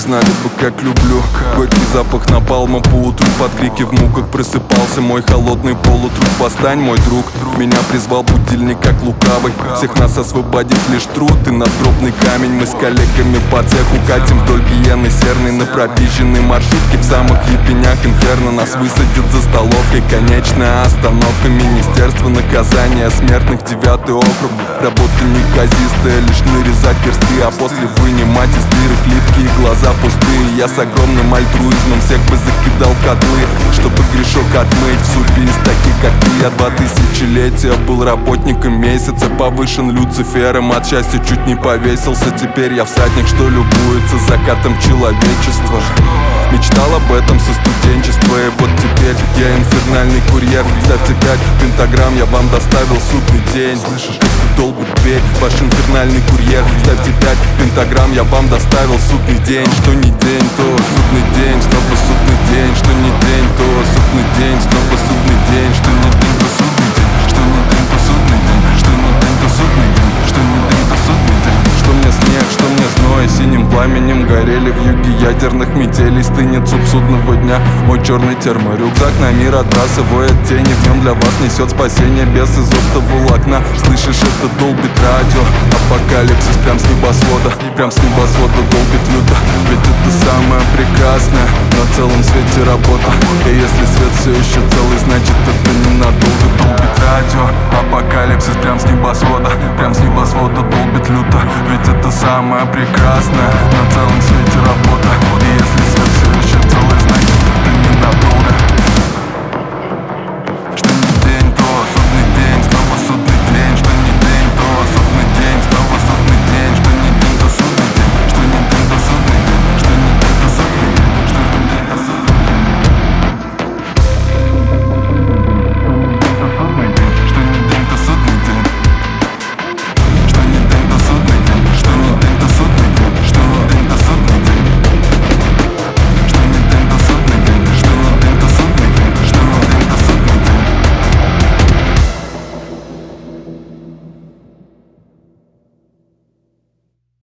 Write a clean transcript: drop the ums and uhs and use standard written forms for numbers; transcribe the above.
знали бы, как люблю. Горький запах напалма по утру, под крики в муках просыпался мой холодный полутруп. Восстань, мой друг, меня призвал будильник как лукавый. Всех нас освободит лишь труд и надгробный камень. Мы с коллегами по цеху катим вдоль Гиены Серной на пропизженной маршрутке в самых ебенях инферно. Нас высадят за столовкой, конечная остановка. Министерство наказания смертных, 9-й округ. Работа неказистая, лишь нарезать персты, а после вынимать из дырок липкие глаза пустые. Я с огромным альтруизмом всех бы закидал в котлы, чтобы грешок отмыть в супе из таких, как ты. Я 2000-летия был работником месяца, повышен Люцифером, от счастья чуть не повесился. Теперь я всадник, что любуется закатом человечества. Мечтал об этом со студенчества, и вот теперь я инфернальный курьер. Ставьте 5 пентаграмм, я вам доставил судный день. Слышишь, как ты долбит дверь, ваш инфернальный курьер. Ставьте 5 пентаграмм, я вам доставил судный день. Что не день, то судный день, снова судный день. Что не день, то судный день, снова судный день. Что не день, то судный день, что не день, то судный день. Что не день, то судный день, что не день, то судный день. Что мне снег, что мне зной, синим пламенем горели в юге ядерных метелей. Стынет суп судного дня, мой черный терморюкзак на мир отбрасывает тени. В нем для вас несет спасение без из оптоволокна. Слышишь, это долбит радио, апокалипсис прям с небосвода. Прям с небосвода долбит люто, ведь это самое прекрасное на целом свете работа. И если свет все еще целый, значит это ненадолго. Долбит радио, апокалипсис прям с небосвода. Прям с небосвода долбит люто, ведь это самое прекрасное на целом свете работа. И если свет все еще целый, значит это ненадолго.